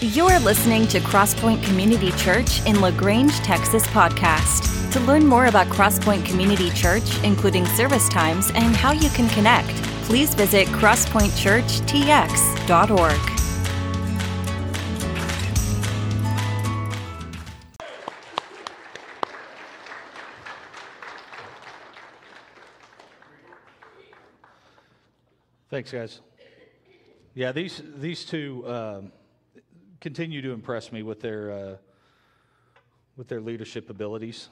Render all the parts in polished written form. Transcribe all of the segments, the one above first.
You're listening to Crosspoint Community Church in LaGrange, Texas podcast. To learn more about Crosspoint Community Church, including service times and how you can connect, please visit crosspointchurchtx.org. Thanks, guys. Yeah, these two continue to impress me with their leadership abilities.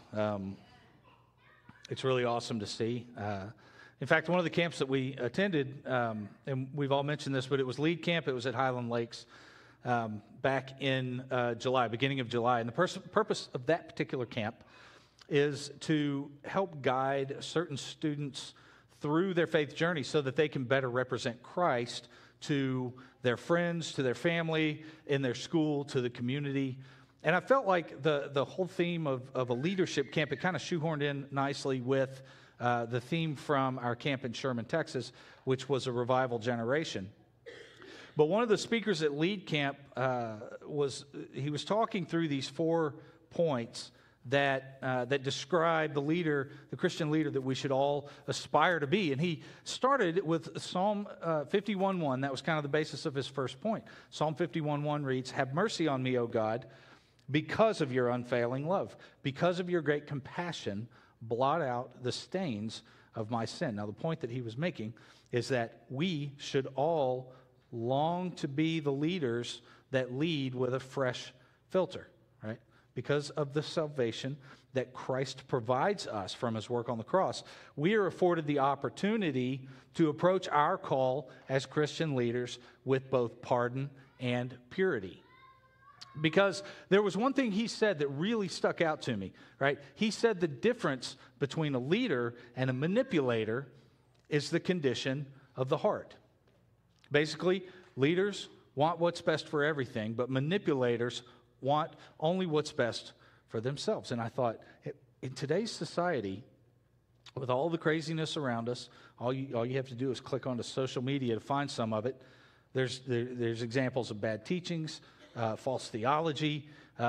It's really awesome to see. In fact, one of the camps that we attended, and we've all mentioned this, but it was Lead Camp. It was at Highland Lakes back in July, beginning of July. And the purpose of that particular camp is to help guide certain students through their faith journey so that they can better represent Christ to their friends, to their family, in their school, to the community. And I felt like the whole theme of a leadership camp, it kind of shoehorned in nicely with the theme from our camp in Sherman, Texas, which was a revival generation. But one of the speakers at Lead Camp was talking through these 4 points that describe the leader, the Christian leader that we should all aspire to be. And he started with Psalm 51:1. That was kind of the basis of his first point. Psalm 51:1 reads, "Have mercy on me, O God, because of your unfailing love. Because of your great compassion, blot out the stains of my sin." Now, the point that he was making is that we should all long to be the leaders that lead with a fresh filter, right? Because of the salvation that Christ provides us from his work on the cross, we are afforded the opportunity to approach our call as Christian leaders with both pardon and purity. Because there was one thing he said that really stuck out to me, right? He said the difference between a leader and a manipulator is the condition of the heart. Basically, leaders want what's best for everything, but manipulators want only what's best for themselves. And I thought, in today's society, with all the craziness around us, all you have to do is click onto social media to find some of it. There's examples of bad teachings, false theology,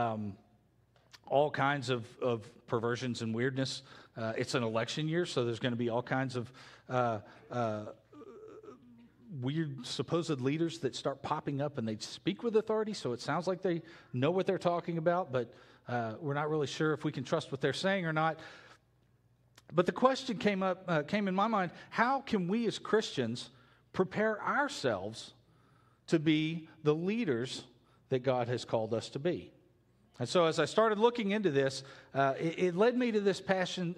all kinds of perversions and weirdness. It's an election year, so there's going to be all kinds of weird supposed leaders that start popping up, and they speak with authority, so it sounds like they know what they're talking about, but we're not really sure if we can trust what they're saying or not. But the question came in my mind: how can we as Christians prepare ourselves to be the leaders that God has called us to be? And so as I started looking into this, it led me to this passage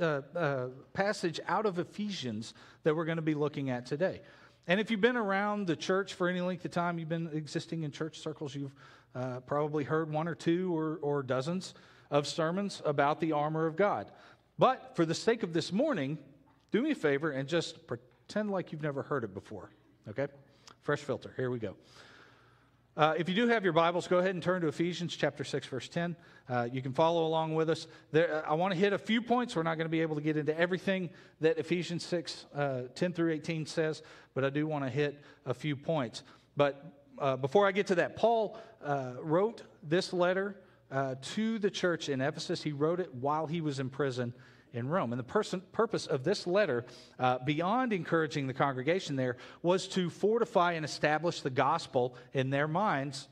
out of Ephesians that we're going to be looking at today. And if you've been around the church for any length of time, you've been existing in church circles, you've probably heard 1 or 2 or dozens of sermons about the armor of God. But for the sake of this morning, do me a favor and just pretend like you've never heard it before, okay? Fresh filter, here we go. If you do have your Bibles, go ahead and turn to Ephesians chapter 6, verse 10. You can follow along with us. I want to hit a few points. We're not going to be able to get into everything that Ephesians 6, 10 through 18 says, but I do want to hit a few points. But before I get to that, Paul wrote this letter to the church in Ephesus. He wrote it while he was in prison in Rome. And the purpose of this letter, beyond encouraging the congregation there, was to fortify and establish the gospel in their minds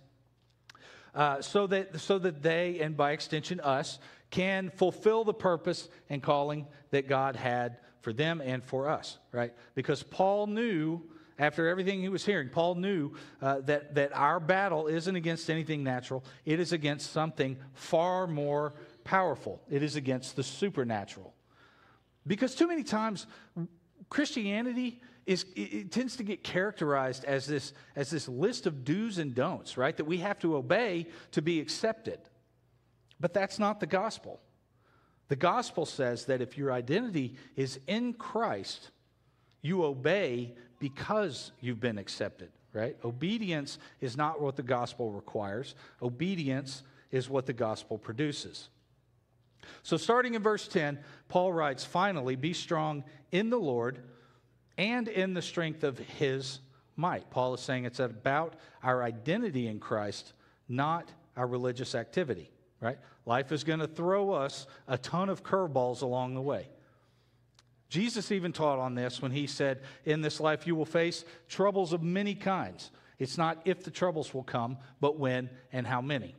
so that they, and by extension us, can fulfill the purpose and calling that God had for them and for us, right? Because Paul knew, after everything he was hearing, Paul knew that our battle isn't against anything natural. It is against something far more powerful. It is against the supernatural. Because too many times Christianity it tends to get characterized as this list of do's and don'ts, right? That we have to obey to be accepted. But that's not the gospel. The gospel says that if your identity is in Christ, you obey because you've been accepted, right? Obedience is not what the gospel requires. Obedience is what the gospel produces. So starting in verse 10, Paul writes, "Finally, be strong in the Lord and in the strength of his might." Paul is saying it's about our identity in Christ, not our religious activity, right? Life is going to throw us a ton of curveballs along the way. Jesus even taught on this when he said, in this life you will face troubles of many kinds. It's not if the troubles will come, but when and how many.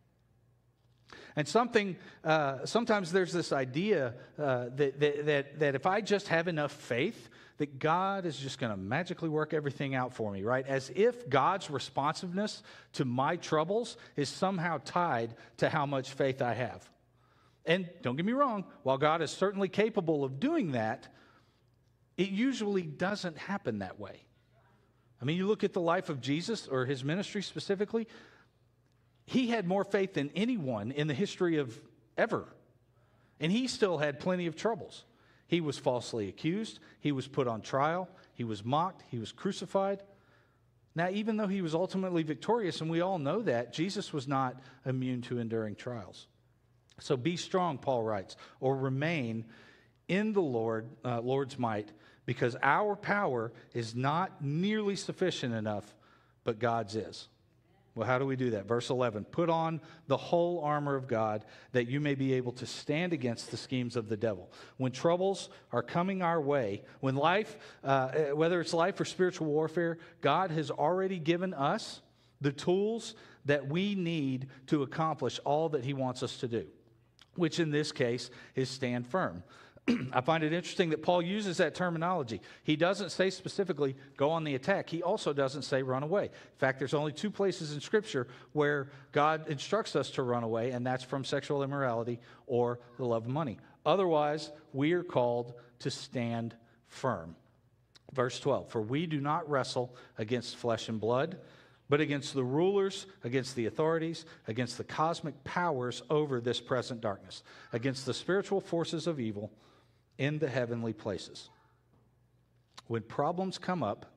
And sometimes there's this idea that if I just have enough faith, that God is just going to magically work everything out for me, right? As if God's responsiveness to my troubles is somehow tied to how much faith I have. And don't get me wrong, while God is certainly capable of doing that, it usually doesn't happen that way. I mean, you look at the life of Jesus, or his ministry specifically, he had more faith than anyone in the history of ever. And he still had plenty of troubles. He was falsely accused. He was put on trial. He was mocked. He was crucified. Now, even though he was ultimately victorious, and we all know that, Jesus was not immune to enduring trials. So be strong, Paul writes, or remain in the Lord's might, because our power is not nearly sufficient enough, but God's is. Well, how do we do that? Verse 11, put on the whole armor of God that you may be able to stand against the schemes of the devil. When troubles are coming our way, when life, whether it's life or spiritual warfare, God has already given us the tools that we need to accomplish all that he wants us to do, which in this case is stand firm. I find it interesting that Paul uses that terminology. He doesn't say specifically, go on the attack. He also doesn't say run away. In fact, there's only 2 places in Scripture where God instructs us to run away, and that's from sexual immorality or the love of money. Otherwise, we are called to stand firm. Verse 12, for we do not wrestle against flesh and blood, but against the rulers, against the authorities, against the cosmic powers over this present darkness, against the spiritual forces of evil in the heavenly places. When problems come up,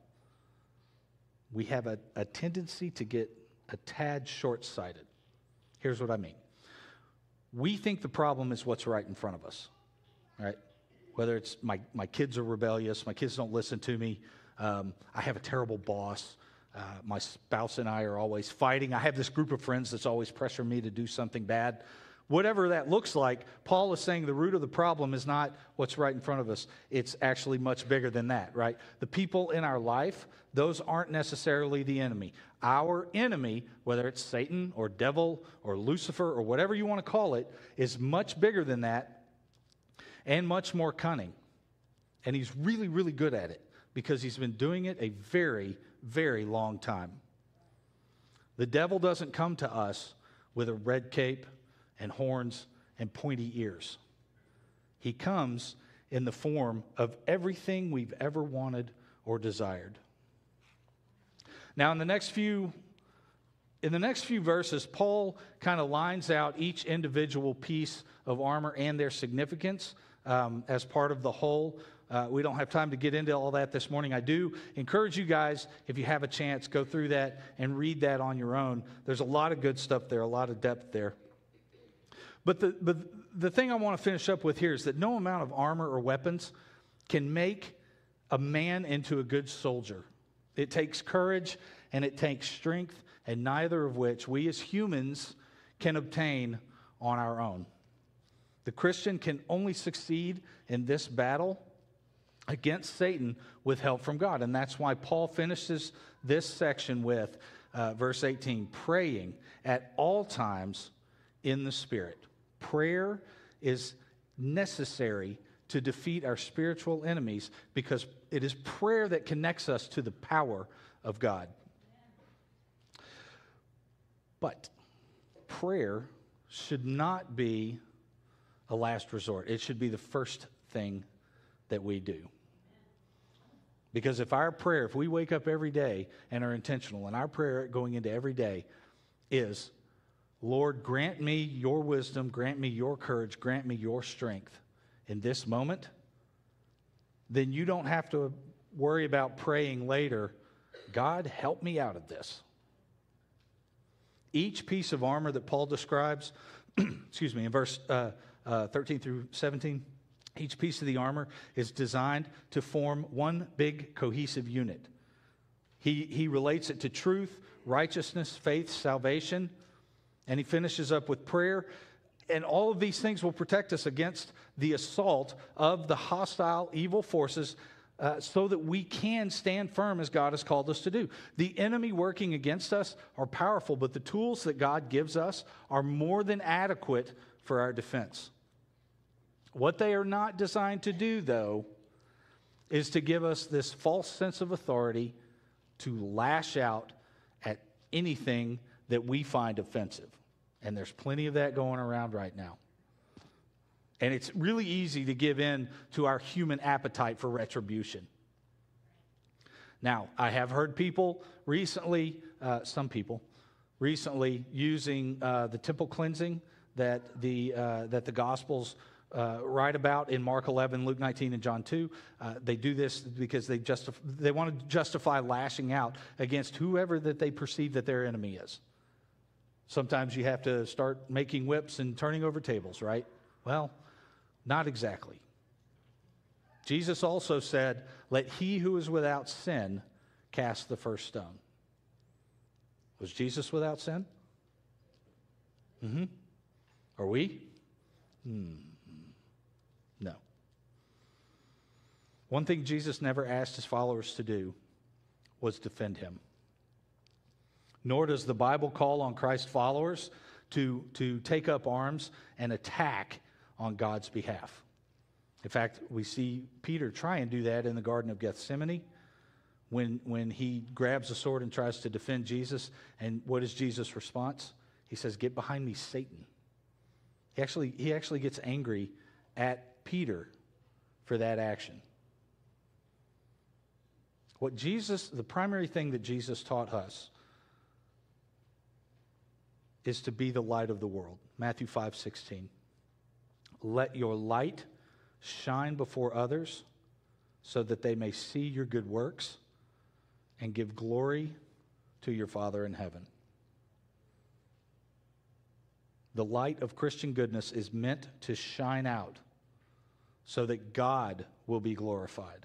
we have a tendency to get a tad short-sighted. Here's what I mean. We think the problem is what's right in front of us, right? Whether it's my kids are rebellious, my kids don't listen to me, I have a terrible boss, my spouse and I are always fighting, I have this group of friends that's always pressuring me to do something bad. Whatever that looks like, Paul is saying the root of the problem is not what's right in front of us. It's actually much bigger than that, right? The people in our life, those aren't necessarily the enemy. Our enemy, whether it's Satan or devil or Lucifer or whatever you want to call it, is much bigger than that and much more cunning. And he's really, really good at it because he's been doing it a very, very long time. The devil doesn't come to us with a red cape and horns and pointy ears. He comes in the form of everything we've ever wanted or desired. Now, in the next few verses, Paul kind of lines out each individual piece of armor and their significance as part of the whole. We don't have time to get into all that this morning. I do encourage you guys, if you have a chance, go through that and read that on your own. There's a lot of good stuff there, a lot of depth there. But the thing I want to finish up with here is that no amount of armor or weapons can make a man into a good soldier. It takes courage and it takes strength, and neither of which we as humans can obtain on our own. The Christian can only succeed in this battle against Satan with help from God. And that's why Paul finishes this section with verse 18, praying at all times in the Spirit. Prayer is necessary to defeat our spiritual enemies because it is prayer that connects us to the power of God. But prayer should not be a last resort. It should be the first thing that we do. Because if we wake up every day and are intentional, and our prayer going into every day is, Lord, grant me your wisdom, grant me your courage, grant me your strength in this moment, then you don't have to worry about praying later, God, help me out of this. Each piece of armor that Paul describes, in verse 13 through 17, each piece of the armor is designed to form one big cohesive unit. He relates it to truth, righteousness, faith, salvation, And he finishes up with prayer. And all of these things will protect us against the assault of the hostile, evil forces so that we can stand firm as God has called us to do. The enemy working against us are powerful, but the tools that God gives us are more than adequate for our defense. What they are not designed to do, though, is to give us this false sense of authority to lash out at anything that we find offensive. And there's plenty of that going around right now. And it's really easy to give in to our human appetite for retribution. Now, I have heard people recently, some people, recently using the temple cleansing that the Gospels write about in Mark 11, Luke 19, and John 2. They do this because they want to justify lashing out against whoever that they perceive that their enemy is. Sometimes you have to start making whips and turning over tables, right? Well, not exactly. Jesus also said, "Let he who is without sin cast the first stone." Was Jesus without sin? Are we? No. One thing Jesus never asked his followers to do was defend him. Nor does the Bible call on Christ's followers to take up arms and attack on God's behalf. In fact, we see Peter try and do that in the Garden of Gethsemane when he grabs a sword and tries to defend Jesus. And what is Jesus' response? He says, "Get behind me, Satan." He actually gets angry at Peter for that action. The primary thing that Jesus taught us is to be the light of the world. Matthew 5:16. "Let your light shine before others so that they may see your good works and give glory to your Father in heaven." The light of Christian goodness is meant to shine out so that God will be glorified.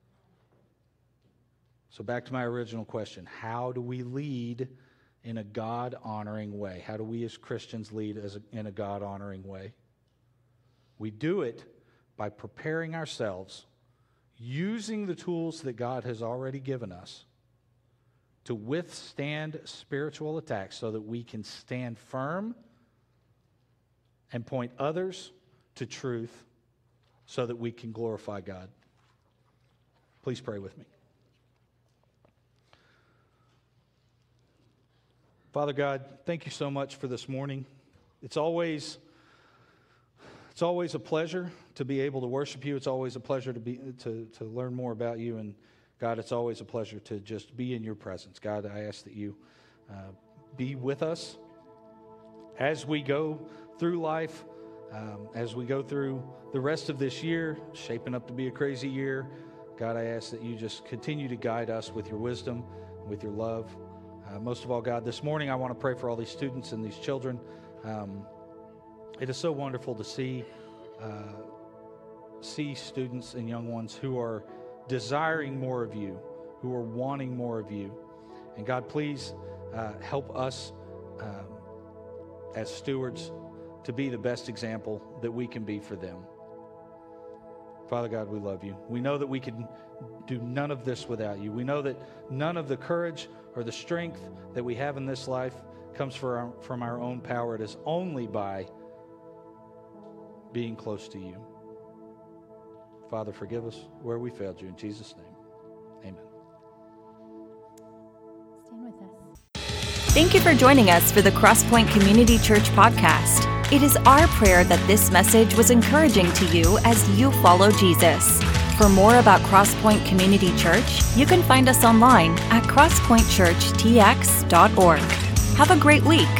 So back to my original question. How do we lead in a God-honoring way? How do we as Christians lead in a God-honoring way? We do it by preparing ourselves, using the tools that God has already given us to withstand spiritual attacks so that we can stand firm and point others to truth so that we can glorify God. Please pray with me. Father God, thank you so much for this morning. It's always a pleasure to be able to worship you. It's always a pleasure to learn more about you. And God, it's always a pleasure to just be in your presence. God, I ask that you be with us as we go through life, as we go through the rest of this year, shaping up to be a crazy year. God, I ask that you just continue to guide us with your wisdom, with your love. Most of all, God, this morning I want to pray for all these students and these children. It is so wonderful to see students and young ones who are desiring more of you, who are wanting more of you. And God, please help us as stewards to be the best example that we can be for them. Father God, we love you. We know that we can do none of this without you. We know that none of the courage or the strength that we have in this life comes from our own power. It is only by being close to you. Father, forgive us where we failed you. In Jesus' name, amen. Stand with us. Thank you for joining us for the Crosspoint Community Church podcast. It is our prayer that this message was encouraging to you as you follow Jesus. For more about Crosspoint Community Church, you can find us online at crosspointchurchtx.org. Have a great week.